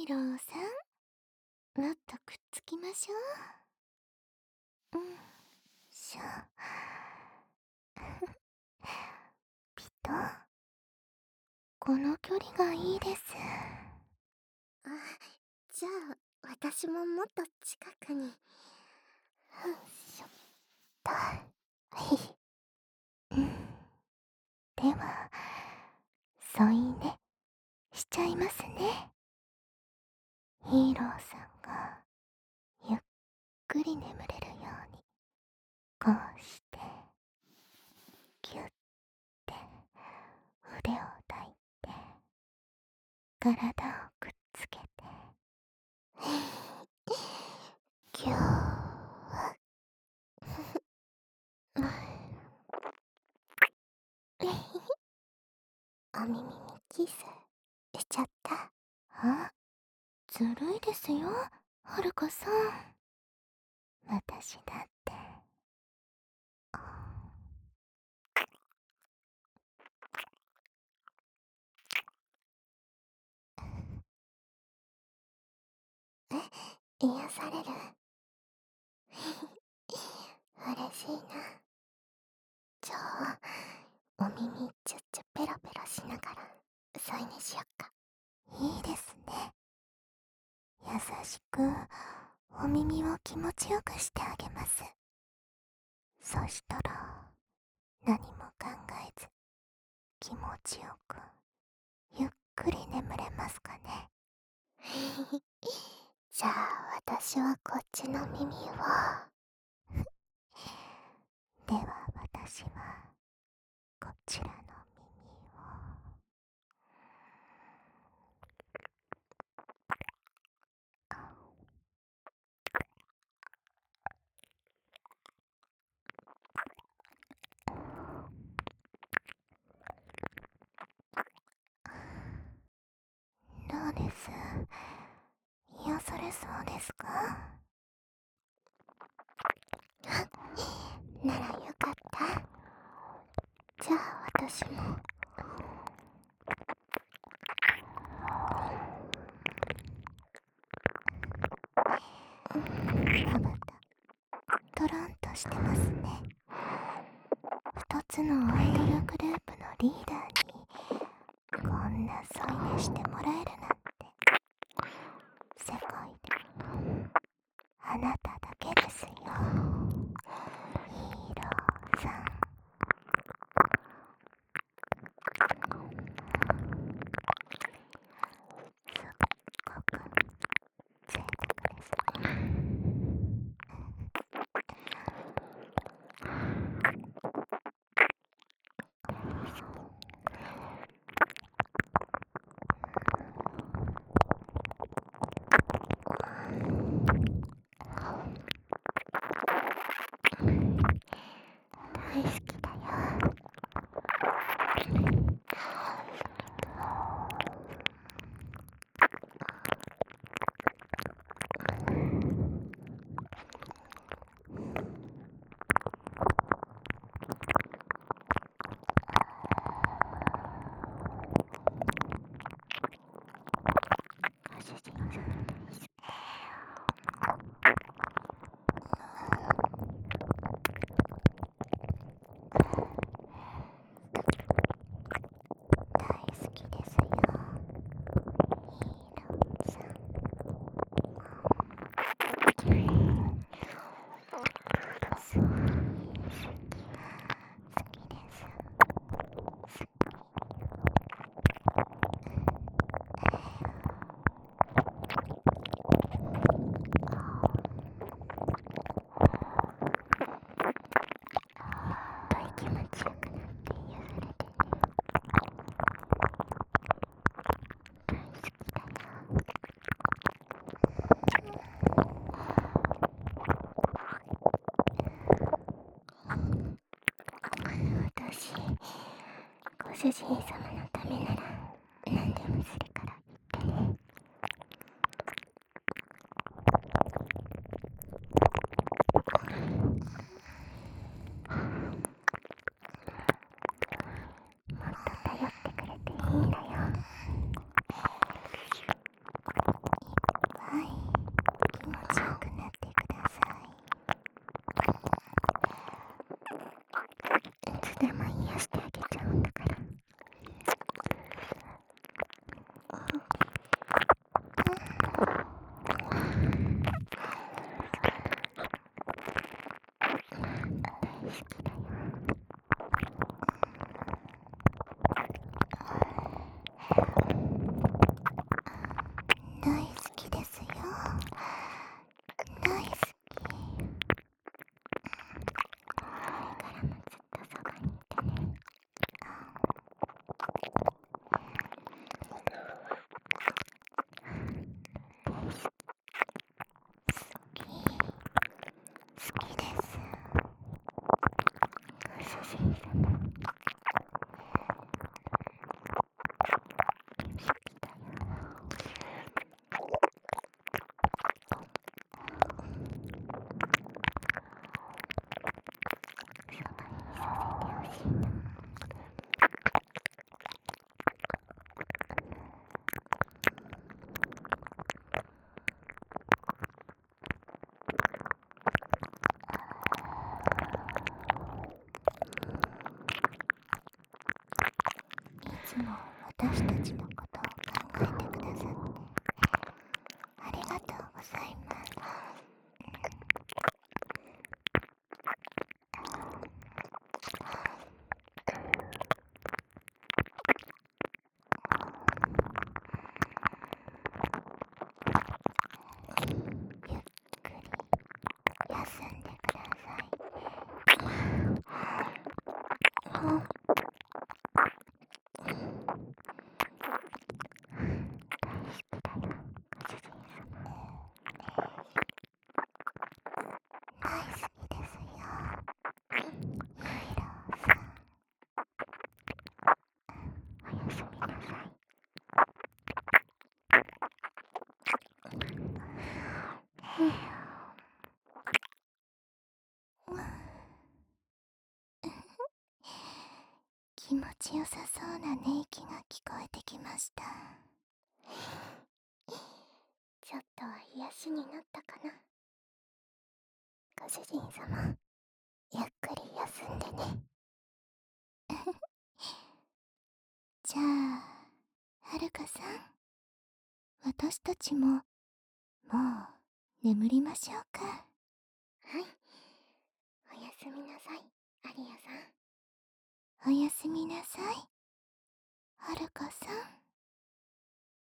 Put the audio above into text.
ーローさん、もっとくっつきましょう。しょ。ピト、この距離がいいです。 あ、じゃあ私ももっと近くに。 しょっと。では、添い寝しちゃいますね。ヒーローさんがゆっくり眠れるように、こうしてギュッて腕を抱いて体をくっつけてぎゅーお耳にキスしちゃった。あ、ずるいですよ、はるかさん。私だって。癒される。嬉しいな。じゃあお耳チュッチュペロペロしながら添い寝しよっか。いいですね。優しくお耳を気持ちよくしてあげます。そしたら何も考えず気持ちよくゆっくり眠れますかね。じゃあ私はこっちの耳を。では私はこちらの耳を。どうです？癒されそうですか？ならよかった。じゃあ私も。まぶたトロンとしてますね。二つのアイドルグループのリーダーにこんな添い寝してもらえるなんて、世界であなただけですよ、ヒーローさん。すっごく贅沢ですね。大好きだよ。ご主人様です。大好きですよ、ヒーローさん。好きです。気持ちよくなって癒されてね。大好きだよ。私、ご主人様のためなら何でもするから言ってね。もっと頼ってくれていいんだよ。 主人様、いつも私たちのことを考えてくださってありがとうございます。ゆっくり休んでください。大好きですよ、ヒーローさん。おやすみなさい。気持ちよさそうな寝息が聞こえてきました。 ちょっとは癒しになったかな。 ご主人様、ゆっくり休んでね。じゃあ、はるかさん、私たちも、もう、眠りましょうか。 はい。おやすみなさい、アリアさん。 おやすみなさい、はるかさん。